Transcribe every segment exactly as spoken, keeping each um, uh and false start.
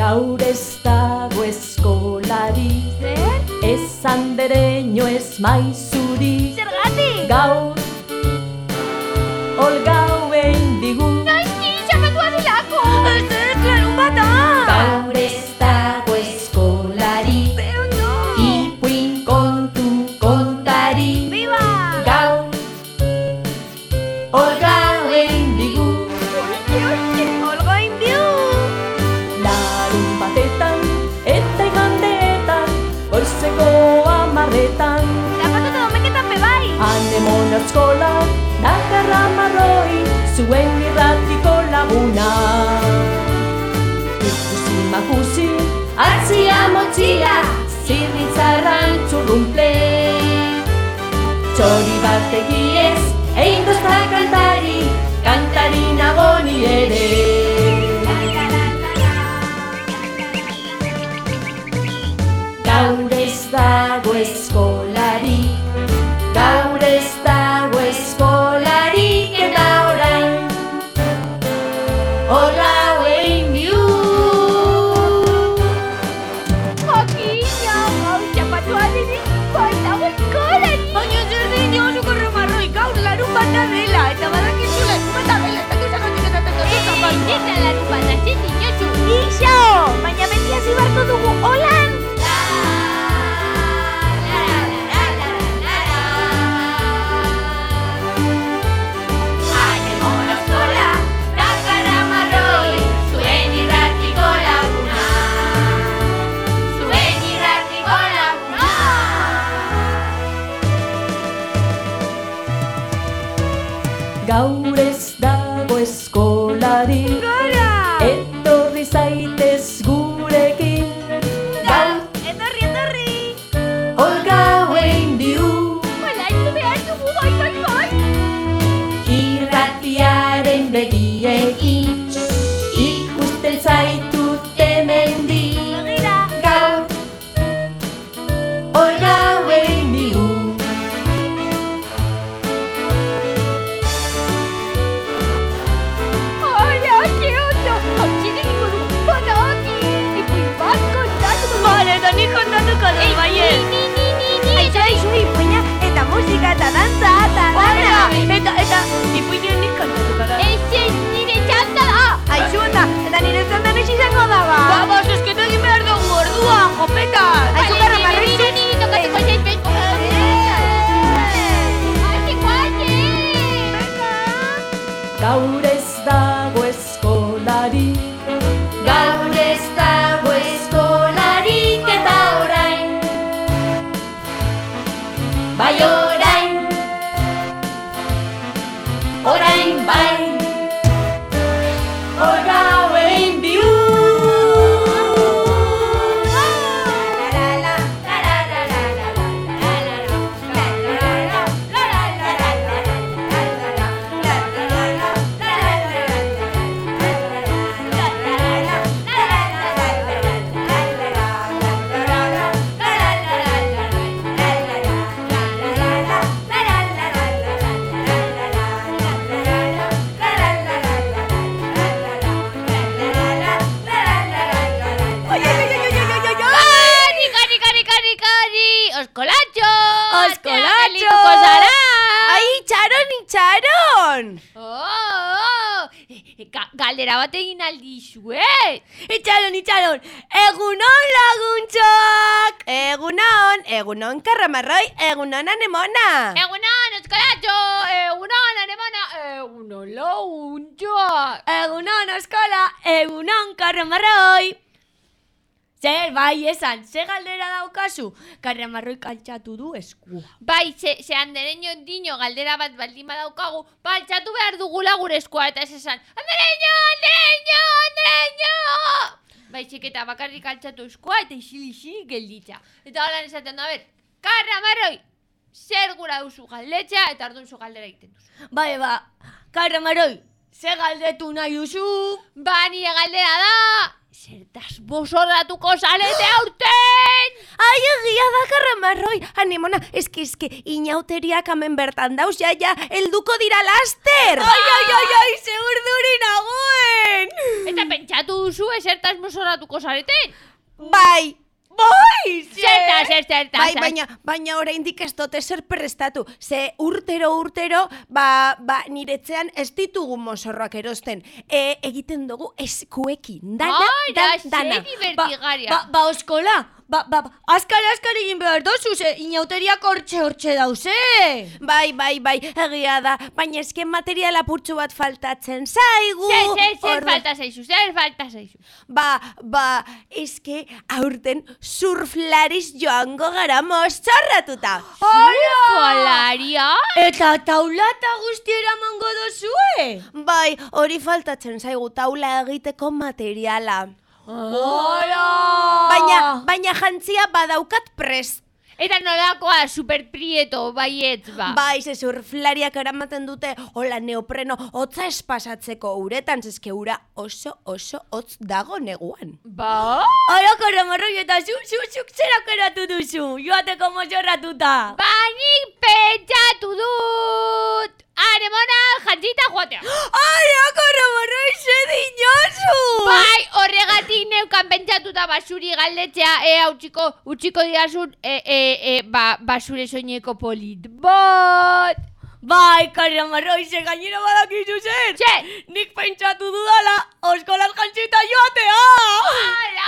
Gaur ez dago eskolari, ez andereño ez maizuri. Zergatik? Gaur, olgauen digu. Noizki, xapatua dilako! Ez ez, larun bata! Gaur ez dago eskolari, Pero no! ipuin kontu kontari. Viva! Gaur, olgauen digu. Oike, oike, olgoin diu! Larun batetan eta igandeetan, goizeko amarretan. Zapatu eta domeketan bebai! Anemona eskola, dakarra marroi, zuen irratiko laguna. Ikusi makusi, atzia motxila, zirritzarran txurrumple. Txori bat egiez, egin dozta kantari, kantari nagoni ere. Gaur ez dago eskolari, gaur ez dago eskolarik eta orain olgauen diu. Jakina, gaur xapatua dinik, baitago eskolari! Baina zer dine oso karramarroi, gaur larun bata dela, eta badakizu larun bata dela, eta gizagatik eta tatotu zapatua. Eta larun bata zen dinozu. Ixo, baina beti hasi barko dugu holan! Gaur ez dago eskolari, Gora! etorri zaitez gurekin. Gaur Etorri, etorri! olgauen diu. Hala, ez behar dugu, bai, bai, bai! Irratiaren begiekin, ikusten zaitut hemendik. Begira! Gaur olgauen diu. Hala, que ondo! Hautsirik ingo dugu, badaki! Ipuin bat kontatuko dugu! Bale, eta nik kontatuko dut, baiet! Ni, ni, ni, ni! Aizu, aizu, ipuina, eta musika, eta dantza, eta dana! Eta, eta, ipuina nik kontatuko dut! Ez, ez, nire txanda da! Aizu, eta, eta nire txanda noiz izango da, ba! Ba, zuzketu egin behar dugu orduan, jopetan! Aizu, garra, marroi, nire, nire, tokatuko zait, beko! Atziko, atxe! Gaur ez dago eskolari, gaur ez dago eskolarik eta orain. Bai orain, orain bai, olgauen diu. Oskolatxo! Oskolatxo! Zara! Ai, itxaron, itxaron! Oh, ga galdera bat egin aldizuet! Itxaron, itxaron! Egunon laguntxok! Egunon, egunon karramarroi, egunon anemona! Egunon, oskolatxo! Egunon, anemona! Egunon, laguntxoak! Egunon eskola, egunon karramarroi! Zer, bai, esan, ze galdera daukazu? Karramarroi altxatu du eskua. Bai, ze, ze andereño dino galdera bat baldin badaukagu, baltxatu behar dugula gure eskua, eta ez esan, andereño, andereño, andereño! Baizik eta bakarrik altxatu eskua, eta isil-isil gelditza. Eta holan esaten da, ber, karramarroi, zer gura duzu galdetxea, eta orduan zu galdera egiten duzu. Bai, ba, karramarroi, ze galdetu nahi duzu? Ba, nire galdera da, zertaz bosordatuko salete aurten! Ai, egia da karramarroi, anemona, eski, eski, inauteriak hemen bertan dauz, ja, ja, helduko dira laster! Ai, ai, ai, ai, ze urduri nagoen! Eta pentsatu duzu esertaz mozorratuko zareten? Bai! Bai, Zertaz, zertaz. Bai, baina, baina oraindik ez dut ezer prestatu. Ze urtero, urtero, ba, ba, niretzean ez ditugu mozorroak erosten. E, egiten dugu eskuekin. Dana, Ai, dan, da, dana. ze divertigarria. Ba, ba, oskola, ba, ba, ba, askar, askar egin behar dozu, ze inauteriak hortxe, hortxe dauze. Bai, bai, bai, egia da. Baina esken material apurtxu bat faltatzen zaigu. Zer, zer, zer Ordu- falta zaizu, zer falta zaizu. Ba, ba, eske aurten surflariz joango gara mozorratuta. Surfolaria? Eta taulata guztiera mango dozue. Bai, hori faltatzen zaigu taula egiteko materiala. Hola! Baina, baina jantzia badaukat prest. Eta nolakoa superprieto, baietz, ba. Bai, ze surflariak eramaten dute hola neopreno hotza espasatzeko uretan, zezke ura oso oso hotz dago neguan. Ba? Hala, karramarroi, eta zu, zu, zuk zerak eratu duzu, joateko mozorratuta. Ba, nik pentsatu dut! Anemona, jantzita joatea. Hala, karramarroi, ze dinosu! Bai, horregatik neukan pentsatuta basuri galdetzea, ea utziko, utziko diazun, e, e, e, ba, basure soineko polit bot. Bai, karramarroi, ze gainera badakizu zer. Ze? Nik pentsatu dudala, oskolas jantzita joatea. Ala!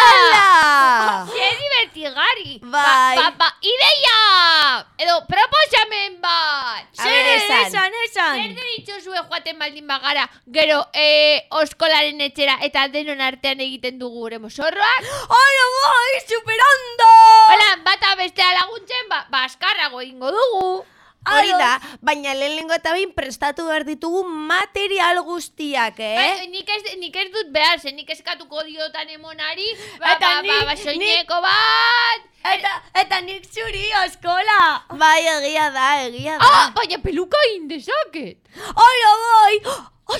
Ala! Ze divertigarri. Bai. Ba, ba, ba, ideia! Edo, proposamen bat. A ber, Zer, esan. esan, esan. Zer deritzozue joaten baldin bagara, gero, e, oskolaren etxera eta denon artean egiten dugu gure mozorroak? Hala, bai, superando! Hola, bata bestea laguntzen, ba, ba askarrago egingo dugu. Hori da, baina lehenengo eta behin prestatu behar ditugu material guztiak, eh? Bai, nik, ez, nik ez dut behar, ze nik eskatuko diotan emonari, ba, Eta ba, ba, nik- ba, soineko bat. Eta, eta nik zuri, oskola. Bai, egia da, egia da. Ah, baina peluka indezaket. Hala, bai. Ai,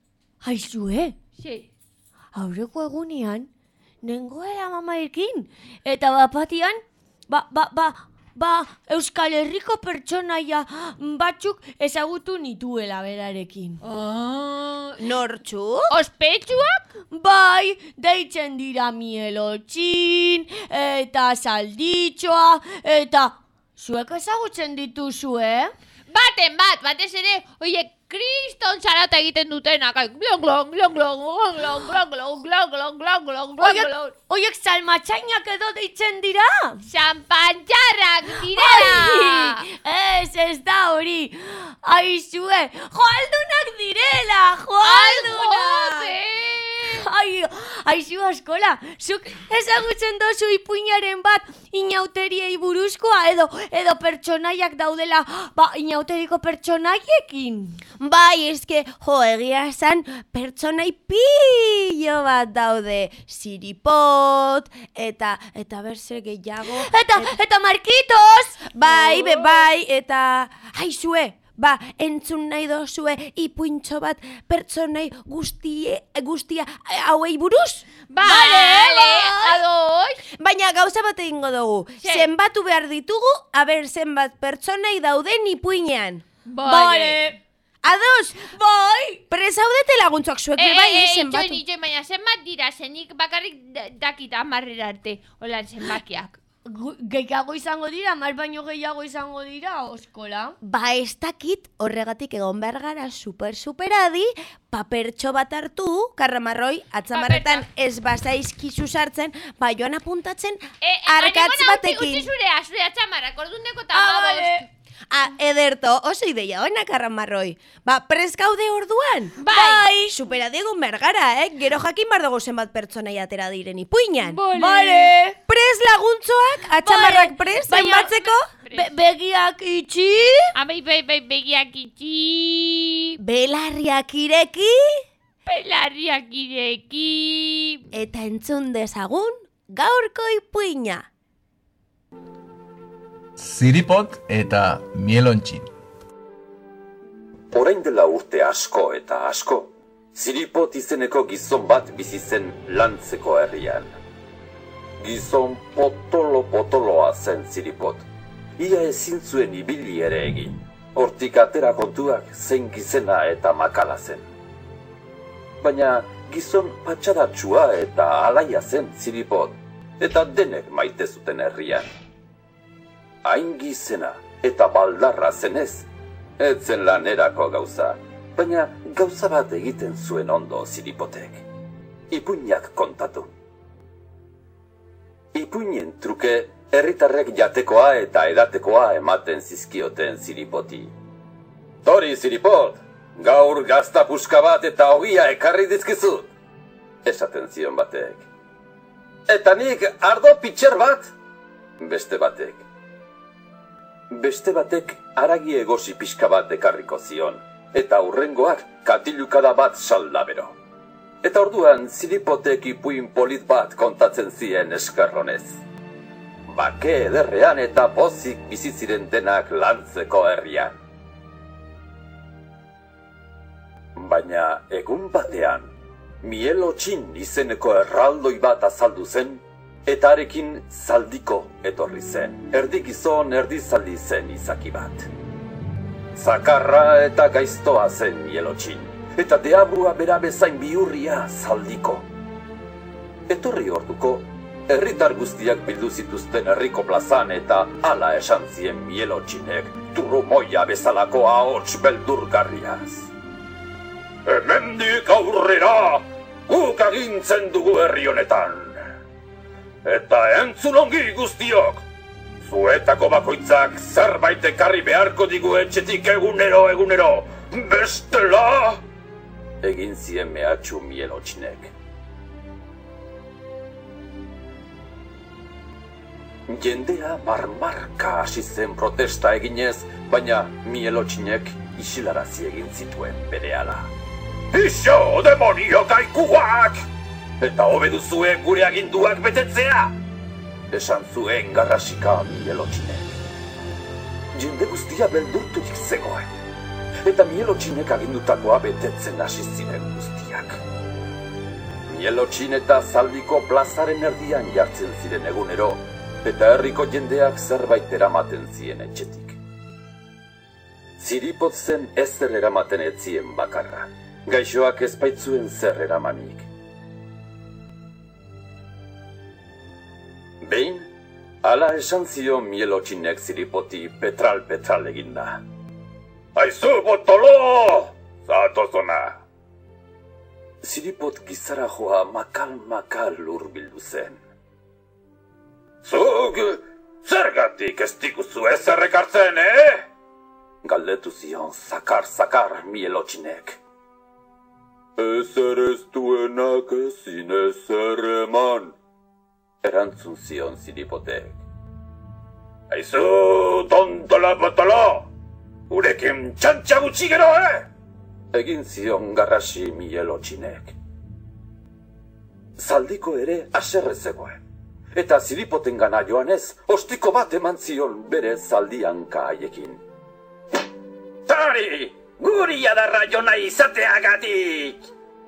aizue, Ze, aurreko egunean, nengoela mamaekin. Eta bapatian, ba, ba, ba, ba, Euskal Herriko pertsonaia batzuk ezagutu nituela berarekin. ah, Nortxu? ospetsuak? Bai, deitzen dira mielotxin, eta salditxoa, eta zuek ezagutzen dituzu, eh? Baten bat, batez ere, oie, kriston zarata egiten dutenak, ai, glon, glon, glon, glon, glon, glon, glon, glon, glon, glon, glon, glon, glon, Oiek, glon. oiek salmatxainak edo deitzen dira? Xampantxarrak dira! Ai, ez, ez da hori. Aizue, joaldunak direla, joaldunak! Joder! Ai, aizu askola, zuk ezagutzen dozu ipuinaren bat inauteriei buruzkoa edo edo pertsonaiak daudela ba inauteriko pertsonaiekin. Bai, eske, jo, egia esan, pertsonai pillo bat daude. Siripot, eta, eta berse gehiago. Eta, eta Markitos! Bai, be, bai, eta, aizue, ba, entzun nahi dozue ipuintxo bat pertsonai guztie, guztia hauei buruz? Bale, ados! Baina gauza bat egingo dugu. Ze? Zenbatu behar ditugu, aber zenbat pertsonai dauden ipuinean. Bale. Ados, Bai! presaudete laguntzak zuek, Eh, be bai, eh, eh, eh, zenbatu. join, join, baina zenbat dira, zenik bakarrik da- dakit amarrera arte, holan zenbakiak. Gu- Gehiago izango dira, mar baino gehiago izango dira, oskola. Ba, ez dakit horregatik egon behar gara super superadi, papertxo bat hartu, karramarroi, atzamarretan ez bazaizkizu sartzen, ba joan apuntatzen Eh, arkatz Utzi batekin. zure, zure atxamarrak, ordundeko eta Ah, hamabost. bale. Ah, ederto, oso ideia ona karramarroi. Ba, prest gaude orduan? Bai. Superadi egon behar gara, eh? Gero jakin bar dugu zenbat pertsonai atera diren ipuinan. Bale. Bale! Prest laguntzoak, atzamarrak prest, Baina- zenbatzeko? Be begiak itxi! Abai, bai, bai, begiak itxi, Belarriak ireki, pelarriak ireki. eta entzun dezagun gaurko ipuina. Ziripot eta mielontxin. Orain dela urte asko eta asko, Ziripot izeneko gizon bat bizi zen Lantzeko herrian. Gizon potolo-potoloa zen Ziripot. Ia ezin zuen ibili ere egin. Hortik atera kontuak zein gizena eta makala zen. Baina Gizon patxadatsua eta alaia zen Ziripot, eta denek maite zuten herrian. Hain gizena eta baldarra zenez, ez zen lanerako gauza, baina gauza bat egiten zuen ondo Ziripotek. Ipuinak kontatu. Ipuinen truke herritarrek jatekoa eta edatekoa ematen zizkioten Ziripoti. Tori, Ziripot, gaur gazta puska bat eta ogia ekarri dizkizut, esaten zion batek. Eta nik ardo pitxer bat, beste batek. Beste batek haragi egosi pixka bat ekarriko zion, eta hurrengoak katilukada bat saldabero. Eta orduan Ziripotek ipuin polit bat kontatzen zien eskerronez. Bake ederrean eta pozik bizi ziren denak lantzeko herrian. Baina egun batean, Mielotxin izeneko erraldoi bat azaldu zen, eta arekin zaldiko etorri zen. Erdi gizon, erdi zaldi zen izaki bat. Zakarra eta gaiztoa zen Mielotxin, eta deabrua bera bezain bihurria zaldiko. Etorri orduko, herritar guztiak bildu zituzten herriko plazan eta hala esan zien Mielotxinek, turrumoia bezalako ahots beldurgarriaz. Hemendik aurrera, guk agintzen dugu herri honetan. Eta entzun ongi guztiok, zuetako bakoitzak zerbait ekarri beharko digu etxetik egunero egunero, bestela! Egin zien mehatxu Mielotxinek. Jendea marmarka hasi zen protesta eginez, baina Mielotxinek isilarazi egin zituen berehala. Ixo, demonio kaikuak! Eta hobe duzue gure aginduak betetzea! Esan zuen garrasika Mielotxinek. Jende guztia beldurturik zegoen, eta Mielotxinek agindutakoa betetzen hasi ziren guztiak. Mielotxin eta zaldiko plazaren erdian jartzen ziren egunero, eta herriko jendeak zerbait eramaten zien etxetik. Ziripot zen ezer eramaten etzien bakarra, gaixoak ez baitzuen zer eramanik. Behin, hala esan zion Mielotxinek Ziripoti petral-petral eginda. Aizu, botolo! Zatozona! Ziripot gizara joa makal-makal hurbildu zen. Zuk, zergatik ez dikuzu ezer ekartzen, eh? Galdetu zion zakar-zakar Mielotxinek. Ezer ez duenak ezin ezer eman, erantzun zion Ziripotek. Aizu, tontola botolo! Urekin txantxa gutxi gero, eh? Egin zion garrasi Mielotxinek. Zaldiko ere haserre zegoen. Eta Ziripoten gana joanez, ostiko bat eman zion bere zaldianka haiekin. Tori, guri adarra jona izateagatik!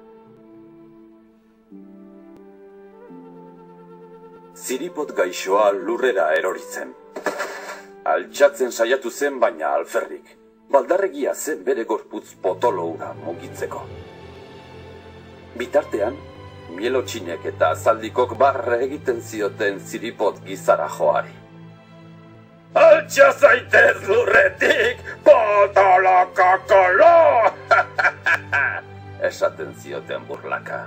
Ziripot gaixoa lurrera erori zen. Altxatzen saiatu zen baina alferrik. Baldarregia zen bere gorputz potolo hura mugitzeko. Bitartean, Mielotxinek eta zaldikok barre egiten zioten Ziripot gizara joari. Altxa zaitez lurretik, potolo kokolo! Esaten zioten burlaka.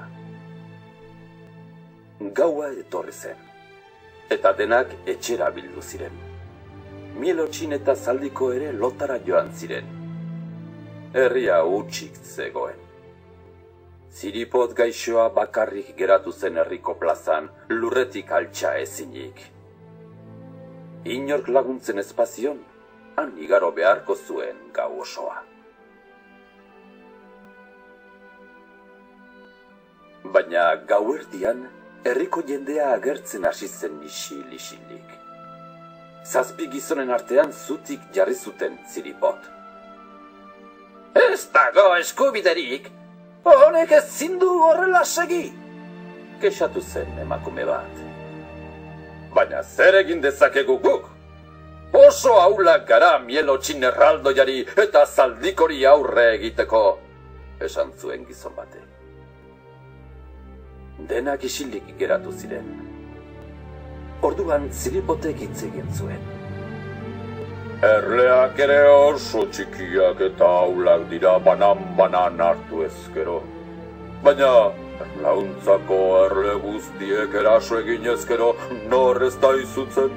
Gaua etorri zen, eta denak etxera bildu ziren. Mielotxin eta zaldiko ere lotara joan ziren. Herria hutsik zegoen. Ziripot gaixoa bakarrik geratu zen herriko plazan, lurretik altxa ezinik. Inork laguntzen espazion, han igaro beharko zuen gau osoa. Baina gauerdian, herriko jendea agertzen hasi zen isil-isilik. Zazpi gizonen artean zutik jarri zuten Ziripot. Ez dago eskubiderik! Honek ez zindu horrela segi! Kexatu zen emakume bat. Baina zer egin dezakegu guk? Oso aulak gara Mielotxin erraldoiari eta zaldikori aurre egiteko, esan zuen gizon batek. Denak isilik geratu ziren. Orduan Ziripotek hitz egin zuen. Erleak ere oso txikiak eta aulak dira banan-banan hartu ezkero. Baina erlauntzako erle guztiek eraso egin ezkero nor ez da izutzen.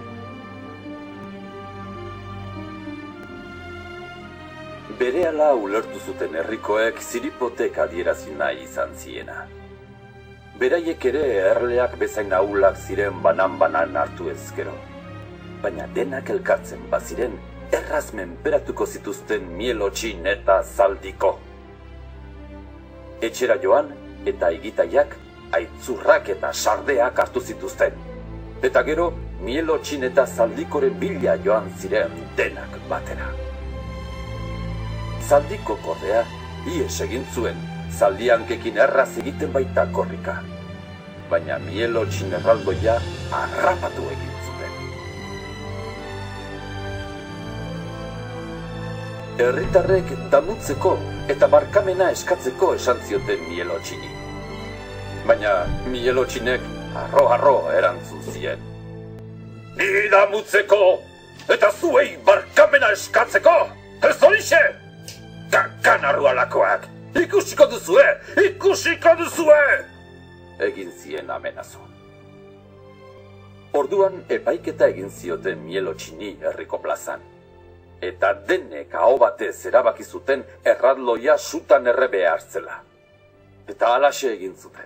Berehala ulertu zuten herrikoek Ziripotek adierazi nahi izan ziena. Beraiek ere erleak bezain ahulak ziren banan-banan hartu ezkero. Baina denak elkartzen baziren, erraz menperatuko zituzten Mielotxin eta Zaldiko. Etxera joan eta egitaiak aitzurrak eta sardeak hartu zituzten. Eta gero Mielotxin eta Zaldikoren bila joan ziren denak batera. Zaldiko kordea ihes egin zuen, zaldiankekin erraz egiten baita korrika. Baina Mielotxin erraldoia harrapatu egin zuten. Herritarrek damutzeko eta barkamena eskatzeko esan zioten Mielotxini. Baina Mielotxinek harro-harro erantzun zien. Ni damutzeko eta zuei barkamena eskatzeko, ez horixe! Kakanarrualakoak, ikusiko duzue, ikusiko duzue! Egin zien amenazo. Orduan epaiketa egin zioten Mielotxini herriko plazan. Eta denek aho batez erabaki zuten erraldoia sutan errebe hartzela. Eta halaxe egin zuten.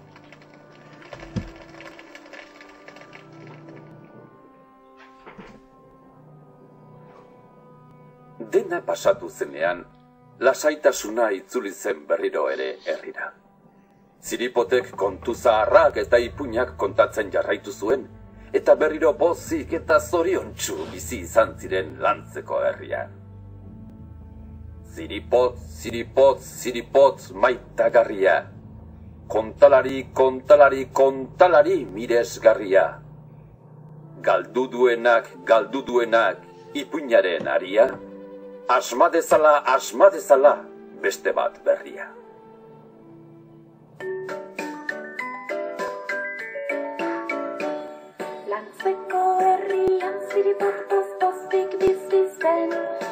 Dena pasatu zenean, lasaitasuna itzuli zen berriro ere herrira. Ziripotek kontu zaharrak eta ipuinak kontatzen jarraitu zuen, eta berriro pozik eta zoriontsu bizi izan ziren Lantzeko herrian. Ziripot, ziripot, ziripot maitagarria. Kontalari, kontalari, kontalari miresgarria. Galdu duenak, galdu duenak ipuinaren aria. Asma dezala, asma dezala beste bat berria. Lantzeko herrian Ziripot poz-pozik bizi zen,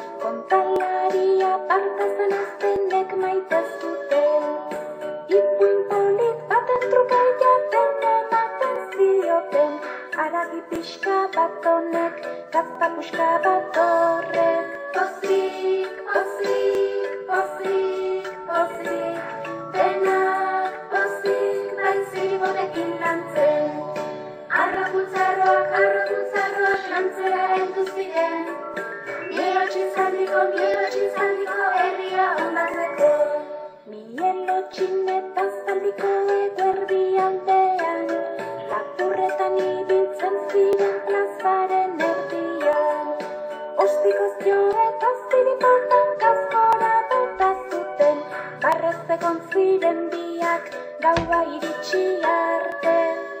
kontalaria parta zen aztenek maite zuten. Ipuin polit baten truke jaten ematen zioten, haragi pixka bat honek, gazta puxka bat horrek. Pozik, pozik, pozik, pozik, denak pozik, bai Ziripotekin lantzen. Arraputzarroak, arraputzarroak lantzera heldu ziren. Mielotxin Zaldiko, Mielotxin Zaldiko herria ondatzeko. Mielotxin eta Zaldiko eguerdi aldean, lapurretan ibiltzen ziren plazaren erdian. Ostikoz jo eta Ziripotan kaskora bota zuten, barrezekon ziren biak gaua iritsi arte.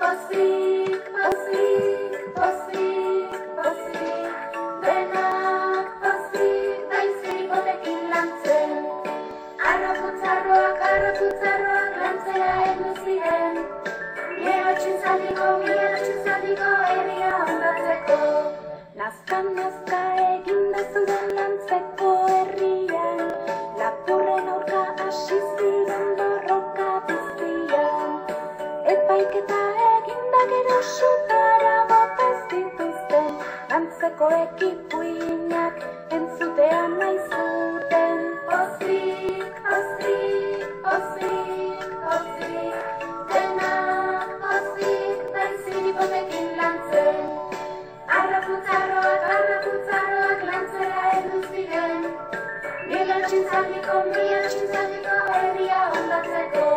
Pozik, pozik, pozik, pozik, denak pozik, bai Ziripotekin lantzen. Arraputzarroak, arraputzarroak lantzera heldu ziren. Mielotxin Zaldiko, Mielotxin Zaldiko herria ondatzeko. Nazkan nazka eginda zuden Lantzeko herrian, lapurren aurka hasi ziren borroka biztian. Epaiketa eginda gero sutara bota zituzten, Lantzeko ekipuinak entzutean nahi zuten. Pozik, pozik, pozik, pozik, denak pozik, bai Ziripotekin lantzen. Arraputzarroak, arraputzarroak lantzera heldu ziren. Mielotxin Zaldiko, Mielotxin Zaldiko herria ondatzeko.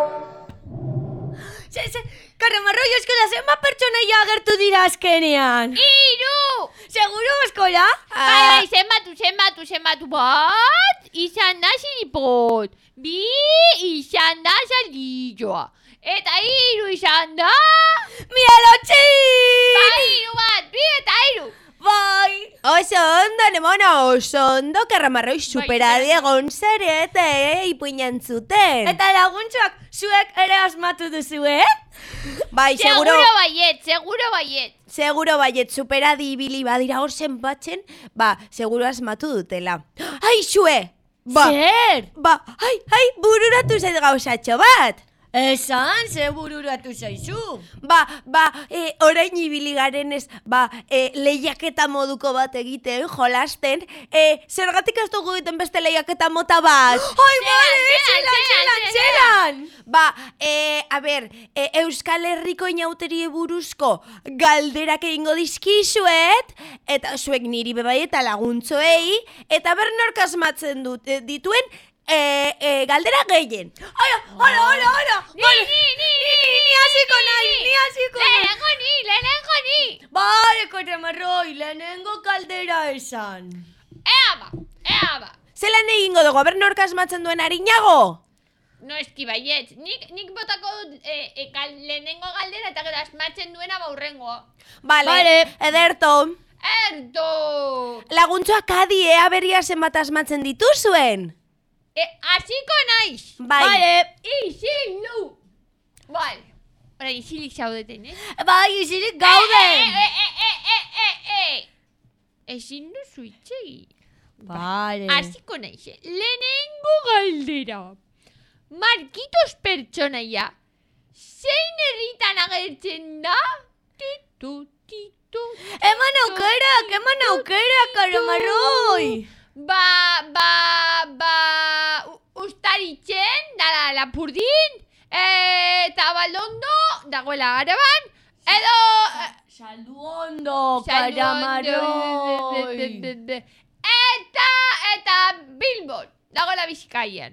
Se, se, Karramarroio eskola zenbat pertsonaia agertu dira azkenean? Hiru! Seguro eskola? Bai, bai, zenbatu, zenbatu, zenbatu. Bat, izan da Ziripot. Bi, izan da Zaldilloa. Eta hiru izan da... Mielotxin! Bai, hiru bat, bi eta hiru. Bai! Oso ondo, Bale, mono, oso ondo, karramarroi superadi egon zarete, eh, ipuinan zuten. Eta laguntxoak, zuek ere asmatu duzu, eh? Bai, seguro... Seguro baiet, seguro baiet. Seguro baiet superadi ibili badira hor zenbatzen, ba, seguro asmatu dutela. Ai, xue! Ba, Zer? ba, ai, ai, bururatu zait gauzatxo bat. Esan, ze bururatu zaizu. Ba, ba, e, orain ibili garenez, ba, e, lehiaketa moduko bat egiten, jolasten, e, zergatik ez dugu egiten beste lehiaketa mota bat? Ai, bale, zelan, zelan, zelan. Ba, e, a ber, e, Euskal Herriko inauterie buruzko galderak egingo dizkizuet, eta zuek niri bebai eta laguntzoei, eta ber nork asmatzen dut, e, dituen, e, e, galdera gehien. Ara, ara, ara, ara. Ni, ni, ni, ni, Ni hasiko naiz, ni hasiko naiz. Lehenengo ni, lehenengo ni. Bale, karramarroi, lehenengo kaldera esan. Ea ba, ea ba. Zelan egingo dugu, ber nork asmatzen duen arinago? No eski baiet, nik, nik botako dut e, e, gal, lehenengo galdera eta gero asmatzen duena baurrengoa. Bale, Bale. ederto. Erdo! Laguntzoak adi, ea berria zenbat asmatzen dituzuen? E, hasiko naiz. Bai. Bale, Isilu! Vale. Hora, isilik zaudeten, eh? bai, isilik gauden. E, e, e, e, e, e. Ezin duzu itxegi. Bale. Hasiko naiz, eh? Lehenengo galdera. Markitos pertsonaia. Zein herritan agertzen da? Titu, titu. Eman aukerak, eman aukerak, karramarroi. Ba, ba, ba, u- Ustaritzen, da Lapurdin, eta Baldondo, dagoela Araban, edo... Saldu ondo, Saldu karramarroi. ondo, Eta, eta Bilbon, dagoela Bizkaian.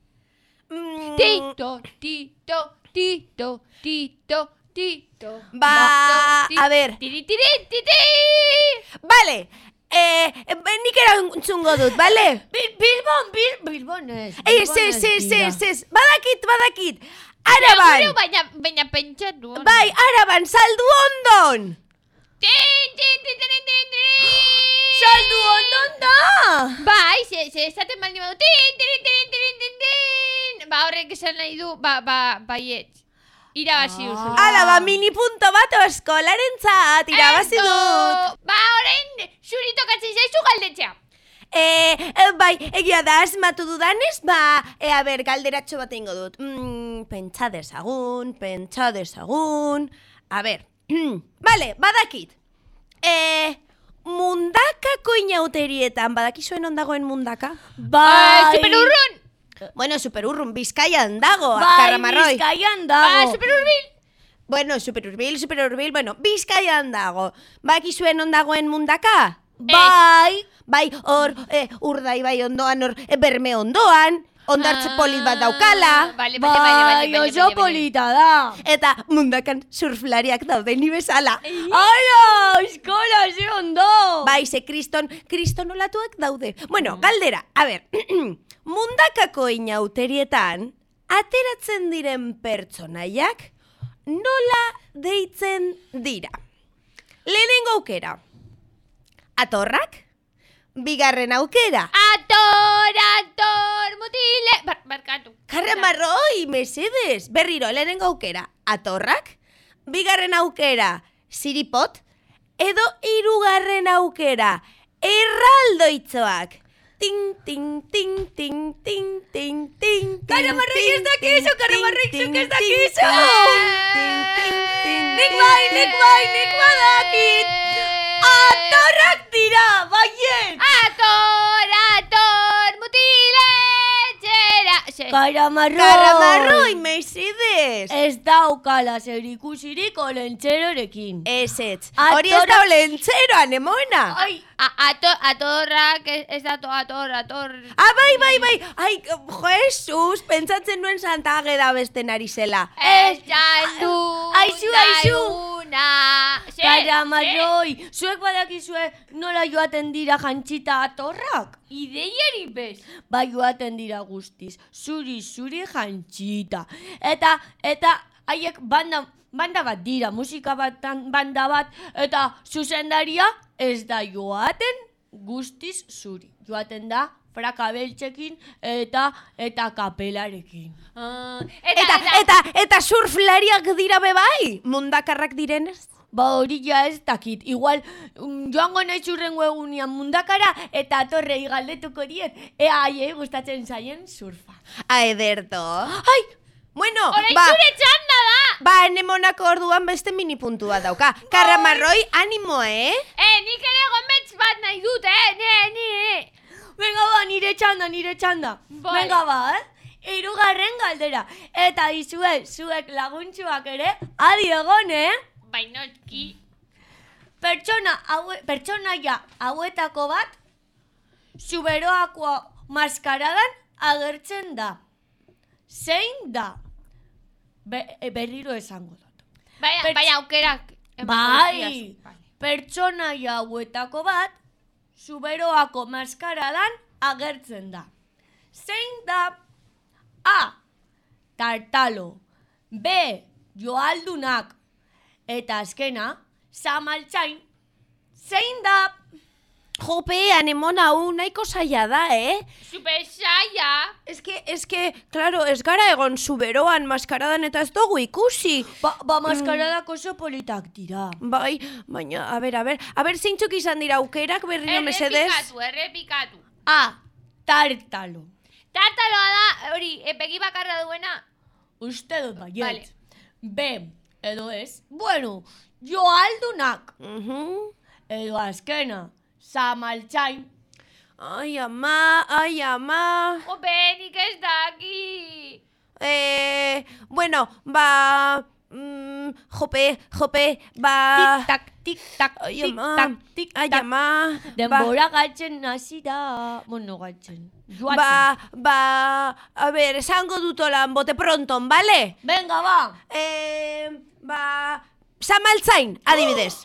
Mm, Tito, tito, tito, tito, tito. Ba, Tito, a ber. Tiri, tiri, tiri. Bale, eh, nik erantzungo dut, bale? Bil, Bilbon, bil, Bilbon ez. Ez, Bilbon ez, ez, dira. ez, ez, badakit, badakit. Araban, Seguro, baina, baina pentsatu. hor. bai, araban, saldu ondon. Tin, tin, tin, tin, tin, tin. Saldu ondon da. Bai, ze, ze esaten baldin badu, tin, tin, tin, tin, tin, tin. Ba, horrek esan nahi du, ba, ba, baiet. Irabazi duzu. Ala, ba, mini punto bat eskolaren zat, irabazi Erdo. dut. Ba, orain, zuri tokatzen zaizu galdetzea. Eh, eh, bai, egia da asmatu dudanez, ba, e, a ber, galderatxo bat egingo dut. Mm, pentsa dezagun, pentsa dezagun. A ber, bale, badakit. Eh, mundakako inauterietan, badakizuen ondagoen mundaka? Bai. Eh, superurrun. Bueno, superurrun, Bizkaian dago, Bai, karramarroi. Bizkaian Ba, dago. superurbil. Bueno, superurbil, superurbil, bueno, Bizkaian dago. Badakizuen ondagoen mundaka? Bai. Bai, hor, eh, urdai bai ondoan, hor, eh, berme ondoan, ondartze polit bat daukala. Bale, bale, bale, bale, Bai, bale, oso bale, bale. polita da. Eta mundakan surflariak daude ni bezala. Ala, eskola, ze ondo. Bai, ze kriston, kristonolatuak daude. Bueno, galdera, a ber, mundakako inauterietan, ateratzen diren pertsonaiak nola deitzen dira? Lehenengo aukera, atorrak, bigarren aukera, Ator, ator, mutile. Bar, barkatu. karramarroi, mesedez, berriro, lehenengo aukera, atorrak, bigarren aukera, ziripot, edo hirugarren aukera, erraldoitzoak. Ting, ting, ting, ting, ting, ting, ting, Karramarroi ez dakizu, karramarroi zuk ez dakizu. Nik bai, nik bai, nik badakit. Atorrak dira, baiet. Ator, ator, mutile. Txera. Ze- Karramarroi. Karramarroi, mesedez. Ez daukala zer ikusirik olentxerorekin. Ez ez, Atorrak- hori ez da olentzeroan, emona. Ai, A- ator, atorrak, ez, ez dato, ator, ator. Ah, bai, bai, bai. Ai, Jesus, pentsatzen nuen Santa Ageda beste nari zela. Ez du. Aizu, aizu. Una. Ze- Karramarroi, zuek badakizue nola joaten dira jantxita atorrak? Ideiari bez. Ba joaten dira guztiz, zuri, zuri jantxita. Eta, eta, haiek banda, banda bat dira, musika bat, banda bat, eta zuzendaria ez da joaten guztiz zuri. Joaten da frakabeltzekin eta eta kapelarekin. Ah, Eta, eta, eta, eta surflariak dira bebai? Mundakarrak direnez? Ba hori ja ez dakit. Igual um, joango nahi zurrengo egunean mundakara eta torrei galdetuko diet. Ea haiei gustatzen zaien surfa. A ederto. Ai! Bueno, orain ba, zure txanda da! ba, enemonako orduan beste mini puntua dauka. Karramarroi, animo, eh? Eh, nik ere gomets bat nahi dut, eh? Ne, ne. Venga ba, nire txanda, nire txanda. Bai. Venga ba, eh? Hirugarren galdera. Eta izue, zuek laguntxuak ere, adi egon, eh? Bainotki. Pertsona, haue, pertsonaia hauetako bat, zuberoako maskaradan agertzen da. Zein da? Be, berriro esango dut. Bai, Perts- bai aukerak. Bai, pertsonaia hauetako bat, zuberoako maskaradan agertzen da. Zein da? A. Tartalo. B. Joaldunak. Eta azkena, Zamaltzain. Zein da? Jope, anemona hau nahiko zaila da, eh? Super saia. Eske, eske, claro, ez gara egon zuberoan maskaradan eta ez dugu ikusi. Ba, ba maskaradak oso politak dira. Bai, baina, a ber, a ber, a ber, zeintzuk izan dira aukerak berriro mesedez? Errepikatu, errepikatu. A. Tartalo. Tartaloa da, hori, epegi bakarra duena. Uste dut baiet. Vale. B. Edo ez. Bueno, joaldunak. Mhm. Edo azkena, Zamaltzain. Ai, ama, ai, ama. Jope, nik ez daki. Eh, bueno, ba... Mm, jope, jope, ba... Tik-tak, tik-tak, Ai, tik-tak, ama, ai, tik-tak. ama. Denbora galtzen hasi da. Bueno, galtzen. Joatzen. Ba, ba, a ber, esango dutolan bote pronton, bale? Venga, ba. Eh, ba, Zamaltzain, adibidez.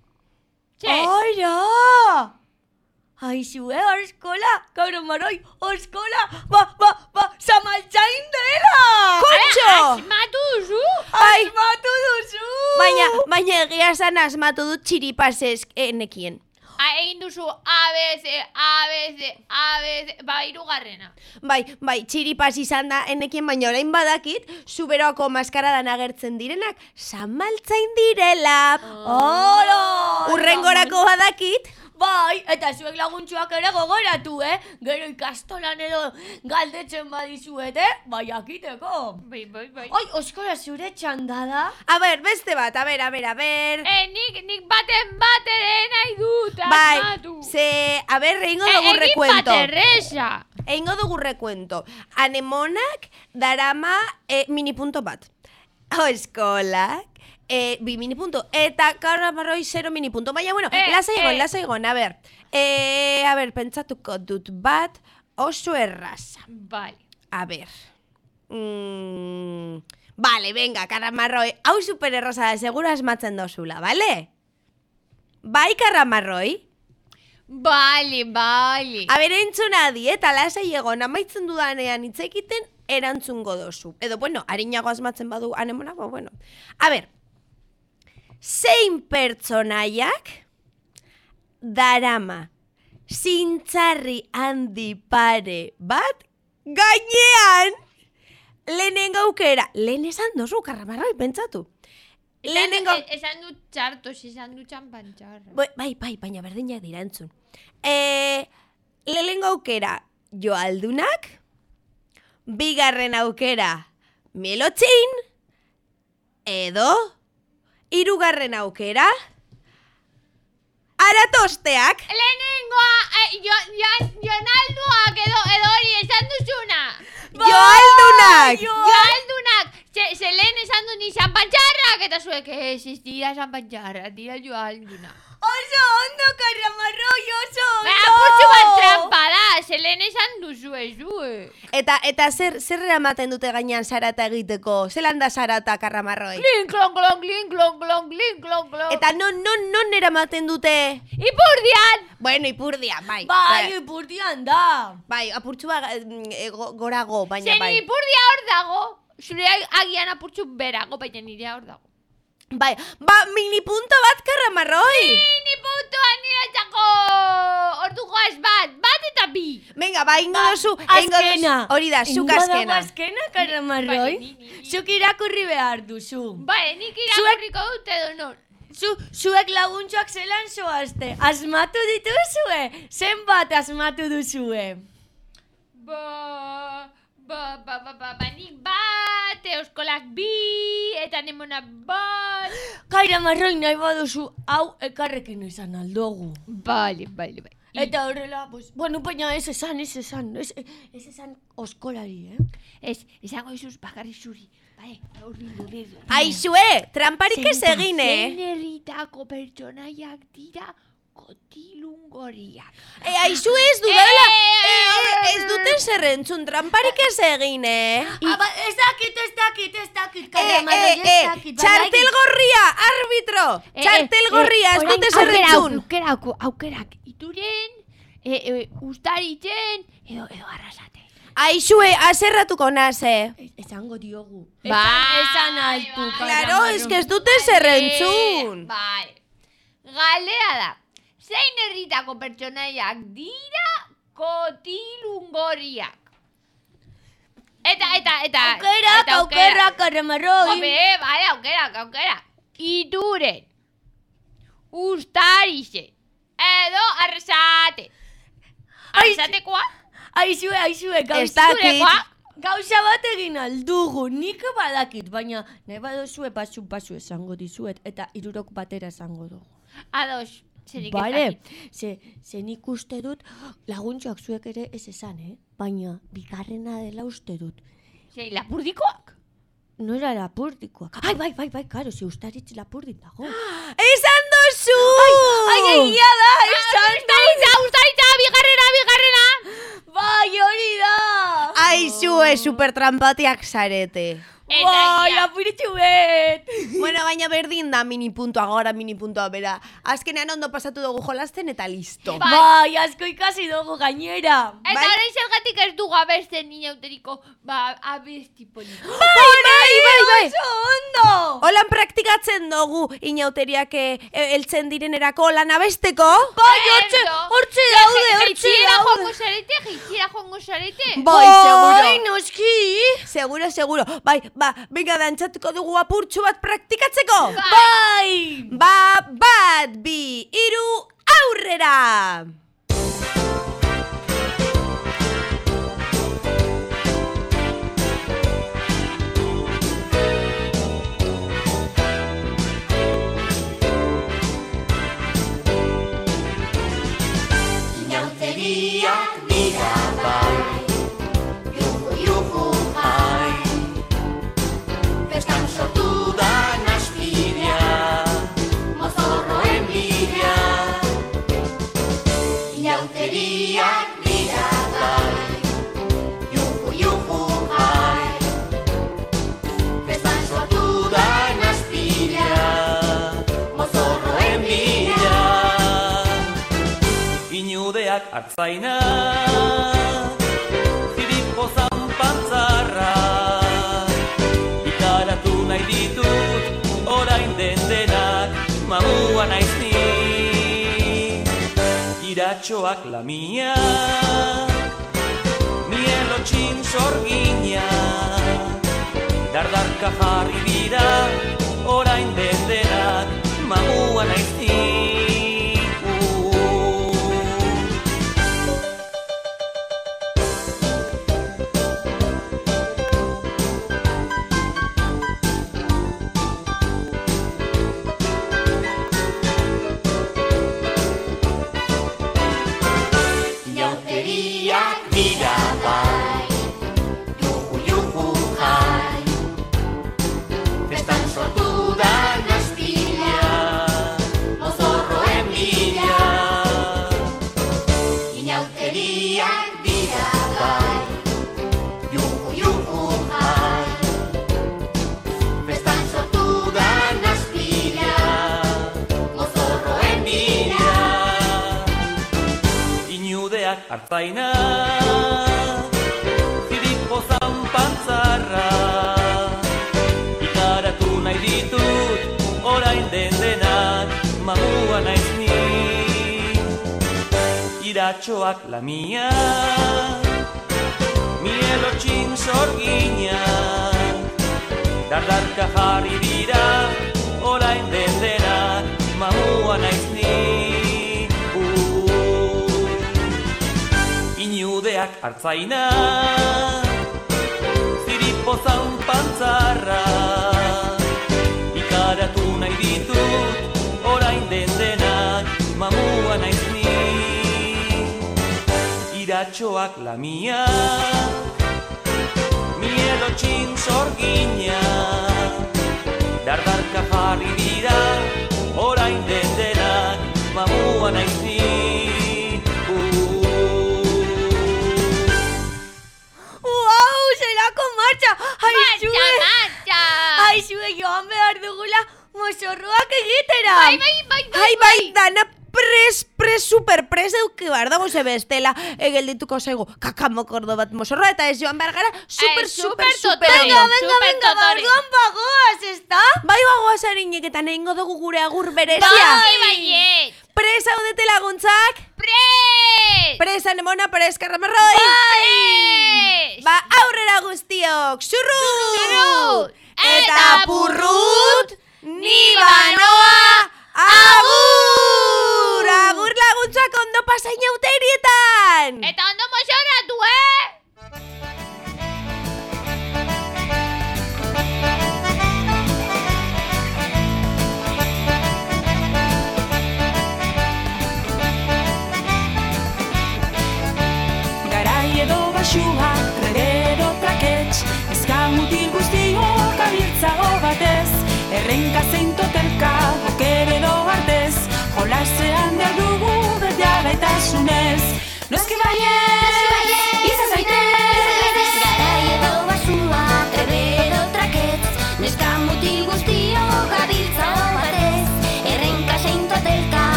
Txe, Aira! Aizue, oskola, kauro maroi, oskola, ba, ba, ba, Zamaltzain dela! Kontxo! asmatu duzu. Ai, Asmatu duzu! baina, baina egia esan asmatu dut txiripasez enekien. Ha, egin duzu A, B, C, A, B, C, A, B, C, ba, hirugarrena. Bai, bai, txiripas izan da enekien, baina orain badakit, zuberoako maskaradan agertzen direnak, Zamaltzain direla. Oro! Urrengorako badakit, Bai, eta zuek laguntxoak ere gogoratu, eh? Gero ikastolan edo galdetzen badizuet, eh? Bai, akiteko. Bai, bai, bai. Oi, oskola, zure txanda da? a ber, beste bat, a ber, a ber, a ber. Eh, nik, nik baten bat ere nahi dut, Bai, asmatu. ze, a ber, egingo Eh, dugu egin recuento. bat erresa. Egingo dugu recuento. Anemonak darama e, minipunto bat. Eskolak, e, bi minipunto. Eta Karramarroi zero minipunto. Baina, bueno, Eh, lasa egon, eh. lasa egon. A ber, e, a ber, pentsatuko dut bat oso erraza. Vale. A ber. Mm, vale, venga, Karramarroi. Hau super erraza da, seguro asmatzen dozula, vale? Bai, Karramarroi? Vale, vale. A ber, entzuna adi, eta lasai egon, amaitzen dudanean hitz egiten erantzungo dozu. Edo, bueno, harinago asmatzen badu anemona, ba, bueno. A ber, zein pertsonaiak darama zintzarri handi pare bat gainean lehenengo aukera. Lehen esan dozu, Karramarroi, pentsatu. Lehenengo... Esan, esan dut txartos, esan dut txampantxarra. Bai, bai, bai, baina berdinak dira entzun. E, lehenengo aukera joaldunak, bigarren aukera mielotzin, edo hirugarren aukera aratosteak. Lehenengoa, eh, jo, jo, Jonalduak edo, edo hori esan duzuna. Joaldunak! Joaldunak, ze, ze lehen esan du ni txampantxarrak, eta zuek ez, ez dira txampantxarrak, dira joaldunak. Oso ondo, Karramarroi, oso ondo! Ba, apurtxu bat trampa da, ze lehen esan duzu ez du, eh. Eta, eta zer, zer eramaten dute gainean sarata egiteko? Zelan da sarata, Karramarroi? Klin, klon, klon, klin, klon, klon, klin, klon, klon. Eta non, non, non eramaten dute? Ipurdian! Bueno, ipurdia, bai. Bai, ipurdian da. Bai, apurtxua e, go, gorago, baina Zen bai. ipurdia hor dago. Zure agian apurtxu berago, baina nire hor dago. Bai, ba, mini punto bat, Karramarroi! Mini punto orduan niretzako ordukoaz bat, bat eta bi. Venga, ba, ingo dozu, ingo dozu. Hori da, zuk azkena. Azkena, karamarroi? Zuk irakurri behar duzu. Bale, nik irakurriko dut edo non. Zu, zuek laguntxoak zelan zoazte. Asmatu dituzue? Zenbat asmatu duzue? Ba, ba, ba, ba, ba, ba, nik bat, euskolak bi, eta nemona bat. Kaira marroi nahi baduzu, hau ekarrekin izan aldogu. Bale, bale, bale. Eta horrela, pues, bueno, baina ez esan, ez esan, ez, ez esan oskolari, eh? Ez, esango izuz bakarri zuri. Bale, urbildu, urbildu. Aizue, tramparik ez egin, eh? Zein herritako pertsonaiak dira kotilungoriak. E, aizue ez dudala, e, ez duten zerrentzun, tramparik ez egin, eh? Aba, ez dakit, ez dakit, ez dakit, E, karamarroi, e, ez e, dakit. txartel gorria, arbitro! Txartel gorria, ez dute zerrentzun! Aukerak, aukerak, ituren, e, e, ustaritzen, edo, edo arrasate. Aizue, aserratuko naz, eh? Esango diogu. Ba, Esan altu, Claro, ez que ez dute zerrentzun! Bai. Galdera da, zein herritako pertsonaiak dira kotilungoriak? Eta, eta, eta... Aukerak, eta aukerak, karamarroi. Hobe, bai, aukerak, aukerak. Ituren, ustarizen, edo arrasate. Arrasatekoa? Aizue, aizue, Ez gauza, dakit. gauza bat egin aldugu, nik badakit, baina nahi baduzue pasu pasu esango dizuet, eta hirurok batera esango dugu. Ados, zerik ez Bale, dakit. ze, ze nik uste dut laguntxoak zuek ere ez esan, eh? Baina bigarrena dela uste dut. Zei, lapurdikoak? No era lapurdikoak. Ai, bai, bai, bai, karo, ze ustaritz lapurdit dago. Esan dozu! Ai, egia da, esan Ustaritza, ustaritza, bigarrena, bigarrena! Bai, hori da! Aizue, supertrampatiak zarete. Eta Bai, ia. apuritxu bet! Bueno, baina berdin da mini puntua gora, mini puntua bera. Azkenean ondo pasatu dugu jolasten eta listo. Bai, asko ikasi dugu gainera. Eta Bai. orain zergatik ez dugu abesten inauteriko, ba, abesti polita. Bai, bai, bai, bai. Oso ondo! Holan praktikatzen dugu inauteriak eh, heltzen direnerako lan abesteko? Bai, hortxe, hortxe daude, hortxe Jeitsiera daude. joango zarete, jeitsiera joango zarete. Bai, seguro. Bai, noski! Seguro, seguro. Bai, ba, venga dantzatuko dugu apurtxo bat praktikatzeko. Bai! Ba, bat, bi, hiru, aurrera! Inauteriak dira bai, juhu juhu bai, festan sortu da naspiria, mozorroen bila. Inauteriak dira bai, juhu juhu bai, festan sortu da naspiria, mozorroen bila. Inudeak hartzaina, ziriko zanpantzarra, ikaratu nahi ditut, orain den denak, mamua naiz ni. Iratxoak lamia, mielotxin sorgina, dardarka jarri dira, orain den denak, mamua naiz ni. Inauteriak dira bai, juhu juhu jai, festan sortu da naspilia, mozorroen bila. Inauteriak dira bai, juhu juhu jai, festan sortu da naspilia, mozorroen bila. Inudeak hartzaina, ziriko zanpantzarra, ikaratu nahi ditut, orain den denak, mamua naiz ni. iratxoak lamia, mielotxin sorgina, dardarka jarri dira, orain den denak, mamua naiz ni. Uh, inudeak hartzaina, ziripozan pantzarra, ikaratu nahi ditut, orain den denak, mamua naiz ni. Iratxoak lamia, mielotxin sorgina, dardarka jarri dira, orain den denak, mamua naiz ni. Uau, zelako martxa! Martxa, martxa! Aizue, joan behar dugula mozorroak egitera! Bai, bai, bai, bai, Ai, bai, dana pres, pres, super pres euki bar dago ze bestela egeldituko zaigu kakamokordo bat mozorroa eta ez joan behar gara super, Eh, super, super super totori. Venga, ondo. venga, Super venga, totori. barruan bagoaz, ezta? Bai bagoaz harinek eta nehingo dugu gure agur berezia. Bai, baiet! Pres haudete laguntzak? Pres! Pres anemona, pres karramarroi? Pres! Ba, aurrera guztiok, xurrut! Xurrut! Eta purrut, ni banoa, agur! Agur laguntzak ondo pasain auterietan! Eta ondo mozoratu, eh? Garai edo basua, tragero trakets, ezka mutil guztiok abiltzago batez, errenka zein tote